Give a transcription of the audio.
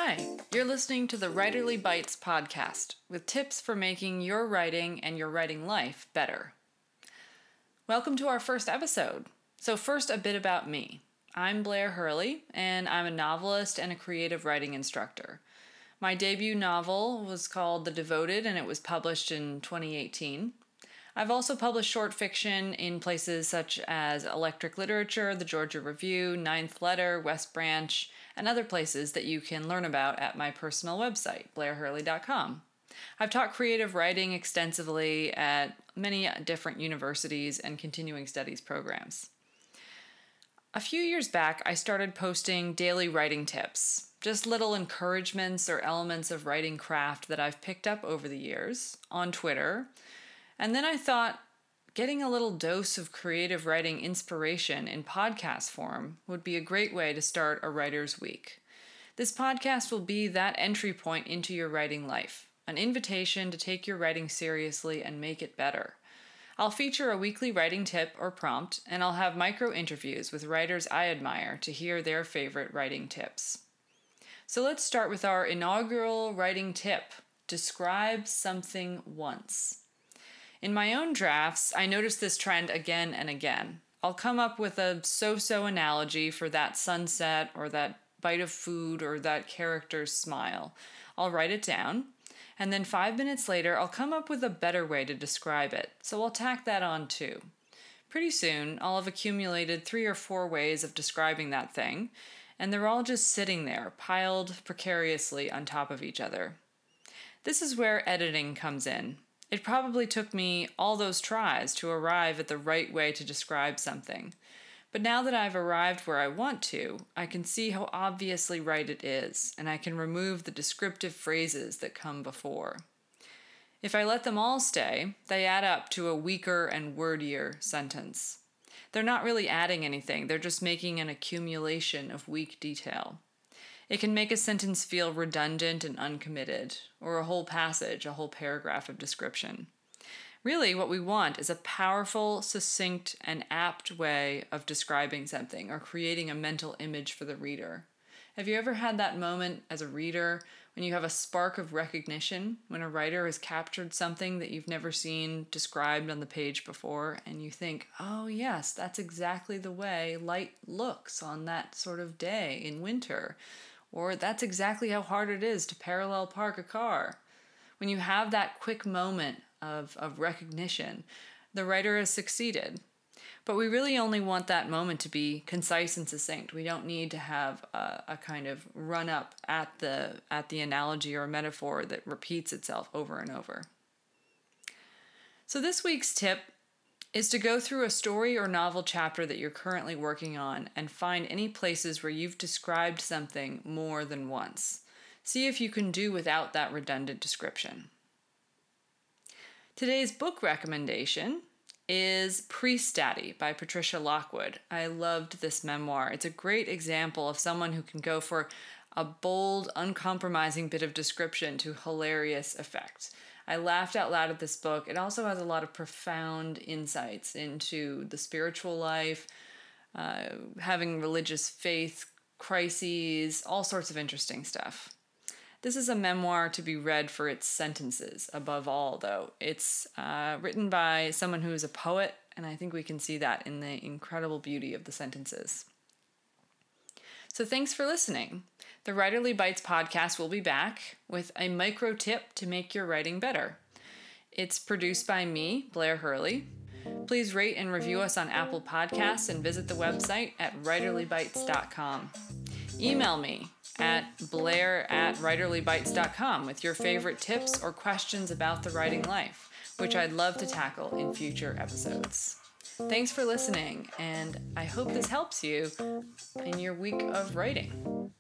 Hi, you're listening to the Writerly Bites podcast with tips for making your writing and your writing life better. Welcome to our first episode. So first, a bit about me. I'm Blair Hurley, and I'm a novelist and a creative writing instructor. My debut novel was called The Devoted, and it was published in 2018. I've also published short fiction in places such as Electric Literature, the Georgia Review, Ninth Letter, West Branch, and other places that you can learn about at my personal website, blairhurley.com. I've taught creative writing extensively at many different universities and continuing studies programs. A few years back, I started posting daily writing tips, just little encouragements or elements of writing craft that I've picked up over the years on Twitter. And then I thought getting a little dose of creative writing inspiration in podcast form would be a great way to start a writer's week. This podcast will be that entry point into your writing life, an invitation to take your writing seriously and make it better. I'll feature a weekly writing tip or prompt, and I'll have micro interviews with writers I admire to hear their favorite writing tips. So let's start with our inaugural writing tip: describe something once. In my own drafts, I notice this trend again and again. I'll come up with a so-so analogy for that sunset or that bite of food or that character's smile. I'll write it down, and then 5 minutes later, I'll come up with a better way to describe it, so I'll tack that on too. Pretty soon, I'll have accumulated 3 or 4 ways of describing that thing, and they're all just sitting there, piled precariously on top of each other. This is where editing comes in. It probably took me all those tries to arrive at the right way to describe something. But now that I've arrived where I want to, I can see how obviously right it is, and I can remove the descriptive phrases that come before. If I let them all stay, they add up to a weaker and wordier sentence. They're not really adding anything, they're just making an accumulation of weak detail. It can make a sentence feel redundant and uncommitted, or a whole passage, a whole paragraph of description. Really, what we want is a powerful, succinct, and apt way of describing something or creating a mental image for the reader. Have you ever had that moment as a reader when you have a spark of recognition, when a writer has captured something that you've never seen described on the page before, and you think, oh yes, that's exactly the way light looks on that sort of day in winter. Or that's exactly how hard it is to parallel park a car. When you have that quick moment of recognition, the writer has succeeded. But we really only want that moment to be concise and succinct. We don't need to have a kind of run up at the analogy or metaphor that repeats itself over and over. So this week's tip is to go through a story or novel chapter that you're currently working on and find any places where you've described something more than once. See if you can do without that redundant description. Today's book recommendation is Priest Daddy by Patricia Lockwood. I loved this memoir. It's a great example of someone who can go for a bold, uncompromising bit of description to hilarious effect. I laughed out loud at this book. It also has a lot of profound insights into the spiritual life, having religious faith, crises, all sorts of interesting stuff. This is a memoir to be read for its sentences, above all, though. It's written by someone who is a poet, and I think we can see that in the incredible beauty of the sentences. So thanks for listening. The Writerly Bites podcast will be back with a micro tip to make your writing better. It's produced by me, Blair Hurley. Please rate and review us on Apple Podcasts and visit the website at writerlybites.com. Email me at blair@writerlybites.com with your favorite tips or questions about the writing life, which I'd love to tackle in future episodes. Thanks for listening, and I hope this helps you in your week of writing.